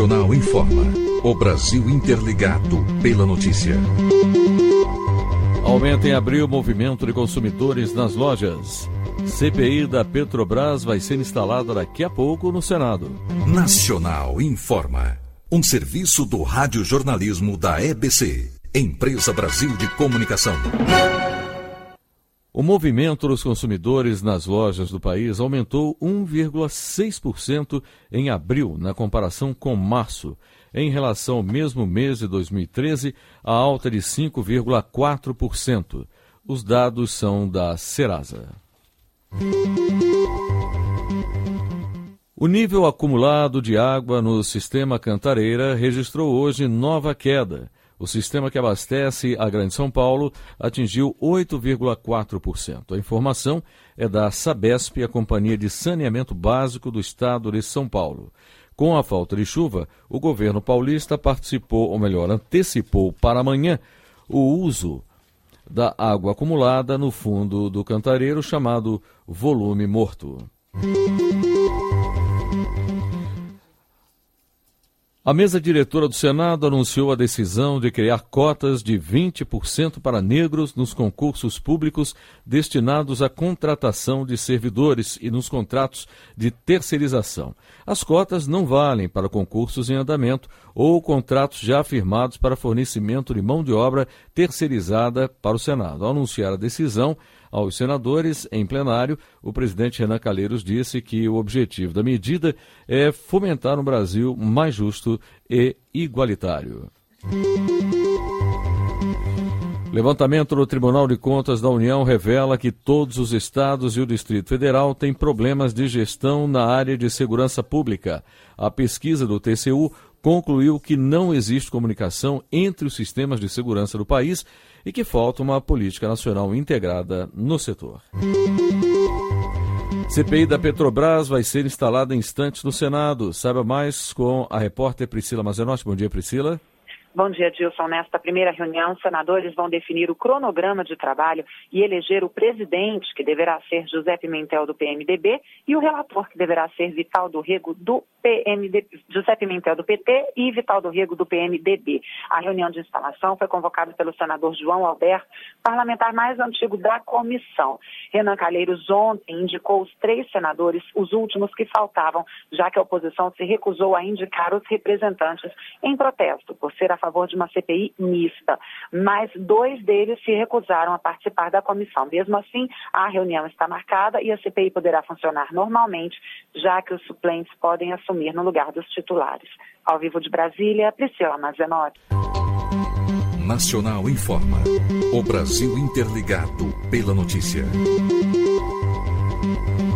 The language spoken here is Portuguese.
Nacional informa. O Brasil interligado pela notícia. Aumenta em abril o movimento de consumidores nas lojas. CPI da Petrobras vai ser instalada daqui a pouco no Senado. Nacional informa. Um serviço do radiojornalismo da EBC, Empresa Brasil de Comunicação. O movimento dos consumidores nas lojas do país aumentou 1,6% em abril, na comparação com março. Em relação ao mesmo mês de 2013, a alta de 5,4%. Os dados são da Serasa. O nível acumulado de água no sistema Cantareira registrou hoje nova queda. O sistema que abastece a Grande São Paulo atingiu 8,4%. A informação é da Sabesp, a Companhia de Saneamento Básico do Estado de São Paulo. Com a falta de chuva, o governo paulista antecipou para amanhã o uso da água acumulada no fundo do cantareiro, chamado volume morto. A mesa diretora do Senado anunciou a decisão de criar cotas de 20% para negros nos concursos públicos destinados à contratação de servidores e nos contratos de terceirização. As cotas não valem para concursos em andamento ou contratos já firmados para fornecimento de mão de obra terceirizada para o Senado. Ao anunciar a decisão aos senadores em plenário, o presidente Renan Calheiros disse que o objetivo da medida é fomentar um Brasil mais justo e igualitário. Levantamento do Tribunal de Contas da União revela que todos os estados e o Distrito Federal têm problemas de gestão na área de segurança pública. A pesquisa do TCU concluiu que não existe comunicação entre os sistemas de segurança do país e que falta uma política nacional integrada no setor. CPI da Petrobras vai ser instalada em instantes no Senado. Saiba mais com a repórter Priscila Mazenotti. Bom dia, Priscila. Bom dia, Dilson. Nesta primeira reunião, senadores vão definir o cronograma de trabalho e eleger o presidente, que deverá ser José Pimentel, do PMDB, e o relator, que deverá ser Vital do Rego, do PMDB, José Pimentel, do PT, e Vital do Rego, do PMDB. A reunião de instalação foi convocada pelo senador João Alberto, parlamentar mais antigo da comissão. Renan Calheiros ontem indicou os 3 senadores, os últimos que faltavam, já que a oposição se recusou a indicar os representantes em protesto, por ser a favor de uma CPI mista, mas 2 deles se recusaram a participar da comissão. Mesmo assim, a reunião está marcada e a CPI poderá funcionar normalmente, já que os suplentes podem assumir no lugar dos titulares. Ao vivo de Brasília, Priscila Mazenotti. Nacional informa. O Brasil interligado pela notícia.